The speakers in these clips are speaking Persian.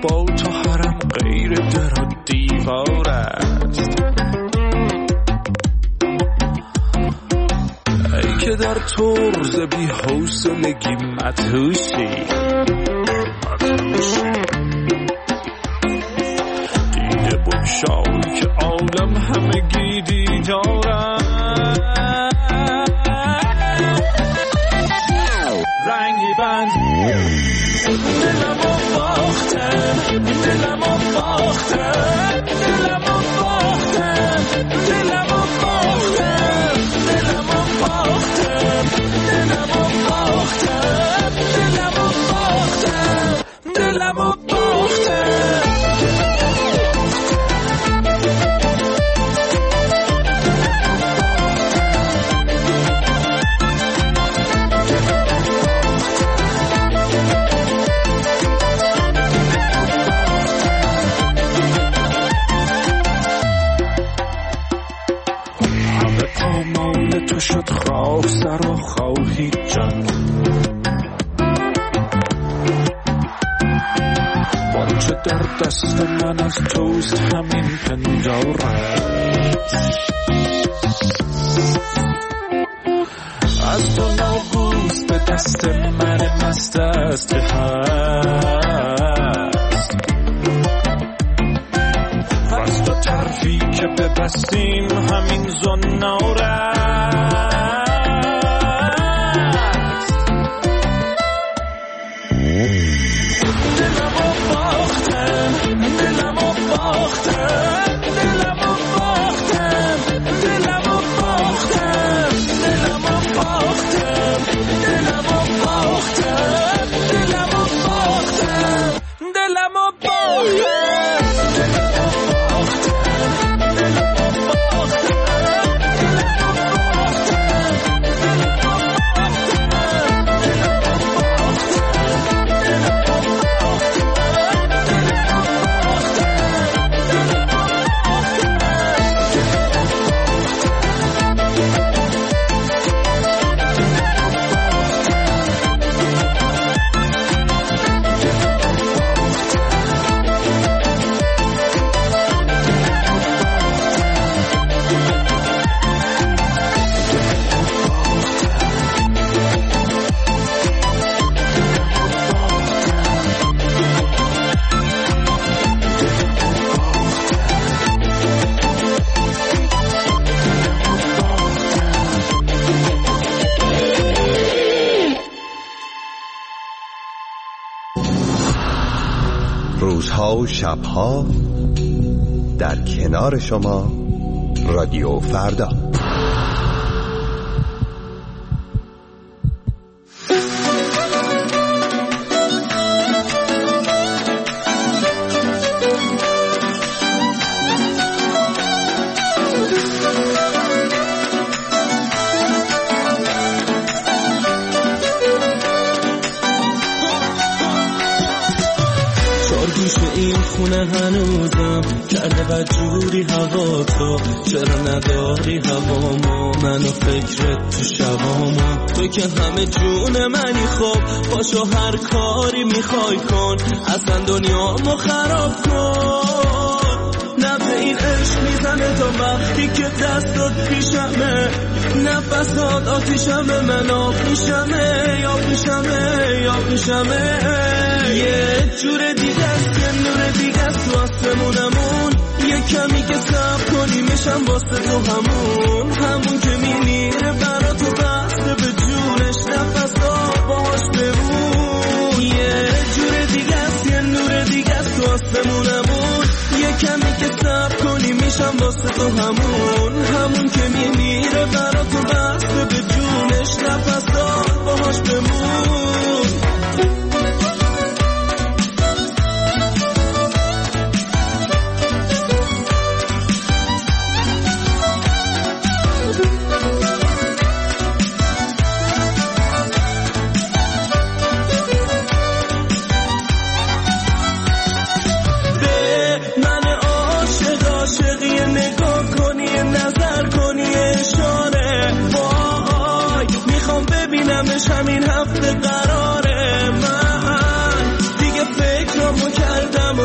با تو حرم غیر در و دیوار است. ای که در طرز بی حوصلگی مدهوشی، دیده بگشای که عالم همگی دیدار است. رنگی بند دلمو باختم، دلمو باختم، دلمو باختم، دلمو باختم، دلمو باختم، دلمو باختم، دلمو باختم، دلمو باختم. تو شد خواه سر و خواهی جان، بانچه در دست من از توست همین پندارت. از تو ناگوست به دست من مست است که هست، و از تو طرفی که ببستیم همین زنارت. دلمو باختم، دلمو باختم، دلمو باختم، دلمو باختم، دلمو باختم، دلمو باختم، دلمو باختم، دلمو باختم. روزها و شبها در کنار شما رادیو فردا. این خونه هنوزم کرده بدجوری هوا، تو چرا نداری هوامو، منو فکرت تو شبامو. تو که همه جون منی، خب باشو هر کاری میخوای کن، اصلا دنیامو خراب کن. نبض این عشق میزنه تا وقتی که دستات پیشمه، نفسات آتیشمه، من آب میشمه، یا میشمه، یا میشمه. یه جور دیگه است، یه نور دیگه است تو آسمونمون، یه کمی که صبر کنی میشم واسه تو همون که میمیره برا تو بسته به جونش، نفسات باهاش بمون. یه جور دیگه است، یه نور دیگه است تو آسمونمون، یه کمی که صبر کنی میشم واسه تو همون که میمیره برا تو بسته به جونش، نفسات باهاش بمون. همین هفته قراره، من دیگه فکرامو کردم و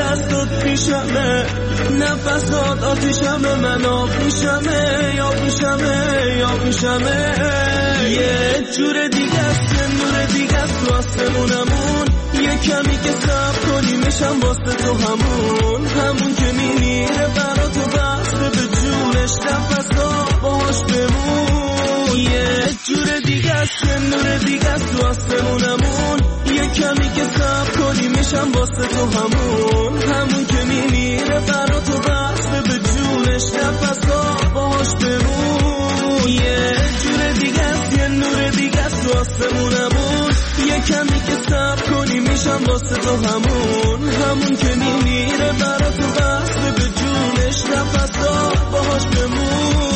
دستات پیشمه، نفسات آتیشمه، من آب میشمه یا میشمه یا میشمه. یه جور دیگه است، یه نور دیگه است تو آسمونمون، یه کمی که صبر کنی میشم واسه تو همون که میمیره برا تو بسته به جونش، نفسا باهاش بمون. یه جور دیگه است، یه نور دیگه است تو آسمونمون، یه کمی که صبر کنی میشم واسه تو همون که میمیره برا تو بسته به جونش، نفسا باهاش بمون. یه جور دیگه است، یه نور دیگه است تو آسمونمون، یه کمی که صبر کنی میشم واسه تو همون که میمیره برا تو بسته به جونش، نفسا باهاش بمون.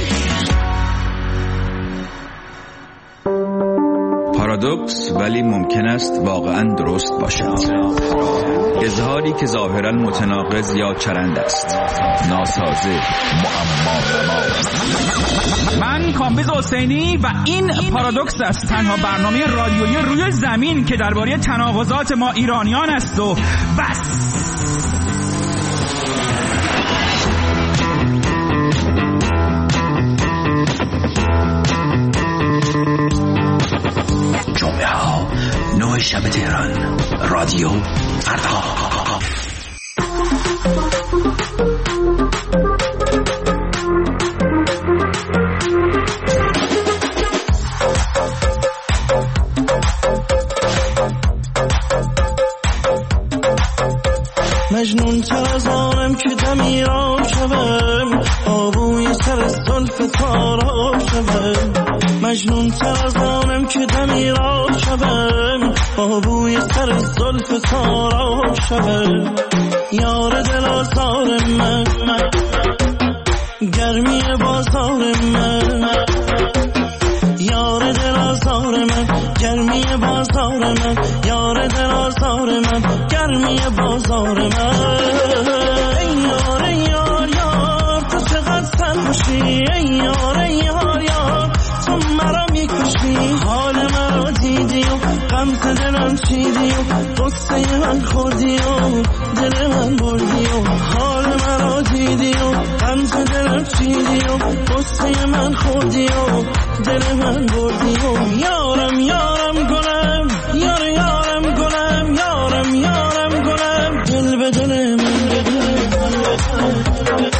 پارادوکس ولی ممکن است واقعا درست باشد. اظهاری که ظاهرا متناقض یا چرند است، ناسازه، معما. من کامبیز حسینی و این پارادوکس است، تنها برنامه رادیویی روی زمین که درباره تناقضات ما ایرانیان است و بس. جمعه ها 9 شب تهران، رادیو فردا. مجنون تر از آنم که دمی را شوم، آبوی سر زلف تارا شوم. مجنون تر از آنم که دمی را شوم، آبوی سر زلف تارا شوم. یار دل آزار من، گرمی بازار من، یار دل آزار من، گرمی بازار من، یار دل آزار من، گرمی بازار من. ای یار ای یار یار تو چقدر سرخوشی، ای یار ای یار یار تو مرا میکشی. حال مرا دیدی و غم دلم چیدی و قصه من خوردی و دل من بردی و حال مرا دیدی و غم دلم چیدی و قصه من خوردی و دل من بردی و یارم یارم گلم، یار یارم گلم، یارم یارم گلم، دل به دل من به دل من.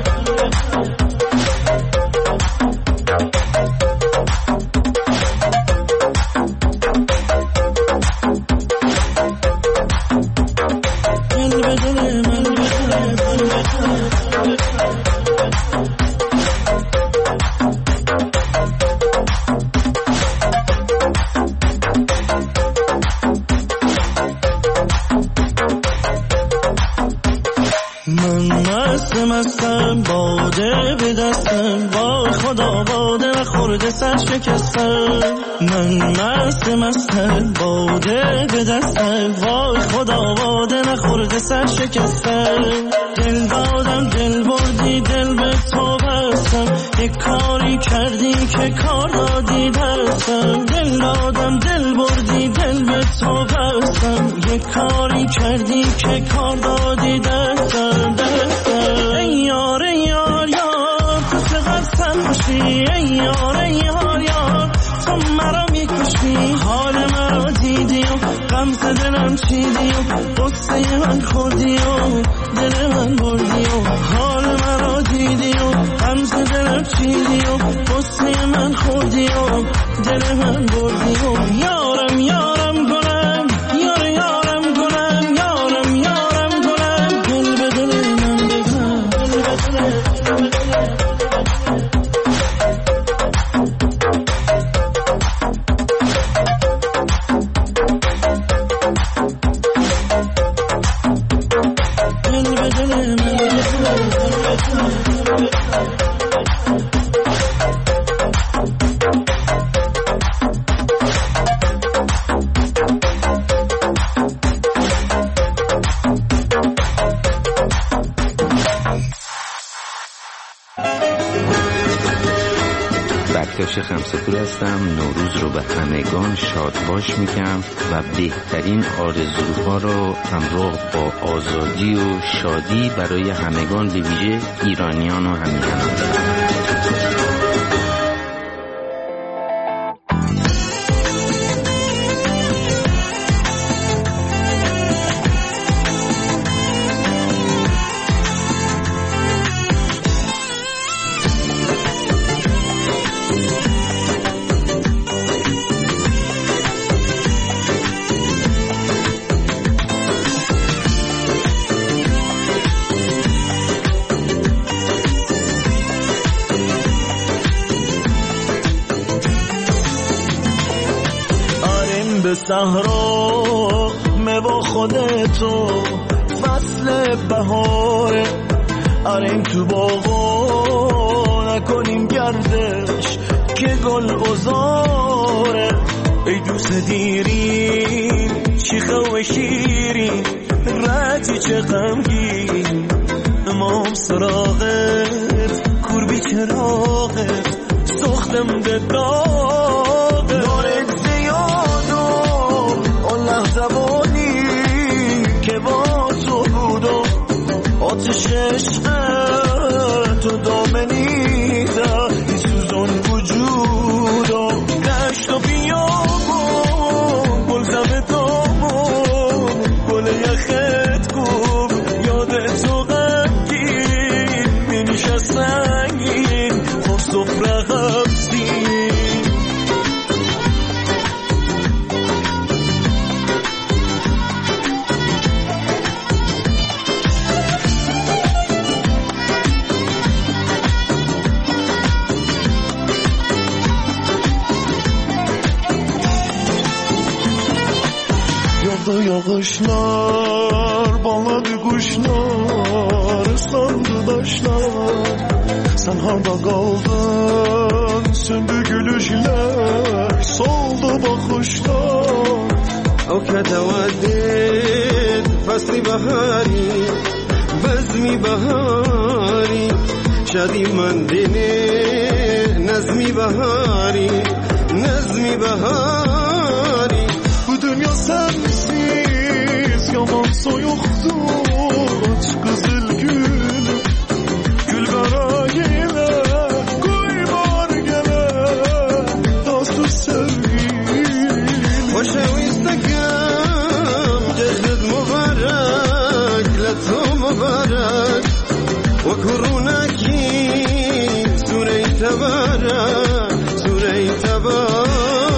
مستم باده به دستم، وای خدا باده نخورده سر شکستم. من مستم باده به دستم، وای خدا باده نخورده سر شکستم. دل دادم دل بردی دل به تو بستم، یک کاری کردی که کار دادی دستم. دل دادم دل بردی دل به تو بستم، یک کاری کردی که کار دادی دستم. ای یار ای یار یار تو چقدر سرخوشی، ای یار ای یار یار تو مرا میکشی. حال مرا دیدی و غم دلم چیدی و قصه من خوردی و دل من بردی و حال مرا دیدی و غم دلم چیدی و قصه من خوردی و دل من بردی و یارم یارم گلم، یار یارم گلم، یارم یارم گلم، دل بکتاش خمسه‌پور هستم. نوروز رو به همگان شادباش میگم و بهترین آرزوها رو همراه با آزادی و شادی برای همگان، به ویژه ایرانیان و همیهنان دارم. به صحرا با خودتو فصل بهاره، آریم تو باغا نکنیم گردش که گل ازاره. ای دوست دیرین شیخه و شیرین رتی چه غمگین، امام سراغت کوربی چراغت سختم ده داغه. دارت زیادم اون لحظوانی که با تو بودم، آتش عشق تو دامنیده ای سوزون وجودم. دشت و بیابم گل زمه دامم گل یخت کن یادت تو غمگین مینیشه سنگین خوب سفره غمزین. Yağışlar, bağladı kuşlar, ıslandı taşlar. Sen harda kaldın, söndü gülüşler, soldu bakışlar. O ketevaddit, fasli bahari, bezmi bahari, şadi mandine, nezmi bahari, nezmi bahari. Bu dünya sensiz yaman soyuktur, aç kızıl gül, gül kara gele, koy var gele, dostu sevgili. Hoşevistekam, cedid mübarek, letu mübarek, ve kurunaki, sure-i tebarek, sure-i tebarek.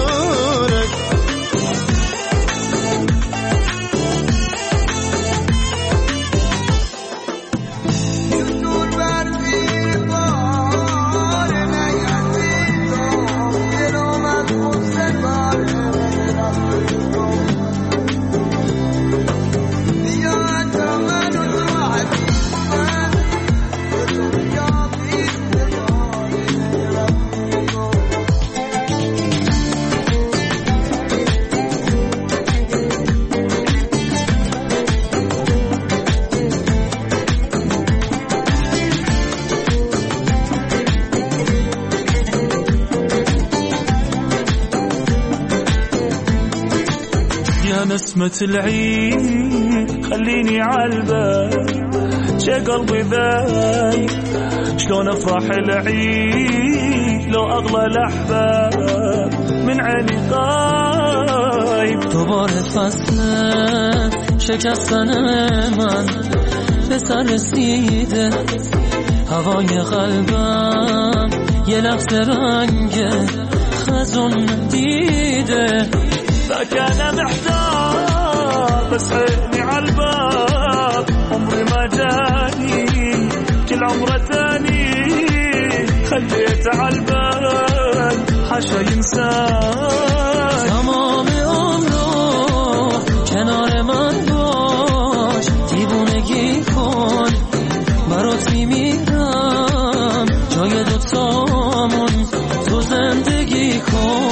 نسمة العيد خليني عالبال شي قلبي ذايب شلون افرح العيد لو اغلى الاحباب من عيني غايب. دوباره فصل شکستن من به سر رسیده، هوای قلبم یه لحظه رنگ خزون دیده. فكان محتار بس عيني عالباب عمري ما جاني كل عمره تاني خليت عالبال حاشا ينسان. تمام عمرو کنار من باش، دیوونگی کن برات میمیرم، جای دوتامون تو زندگی کن.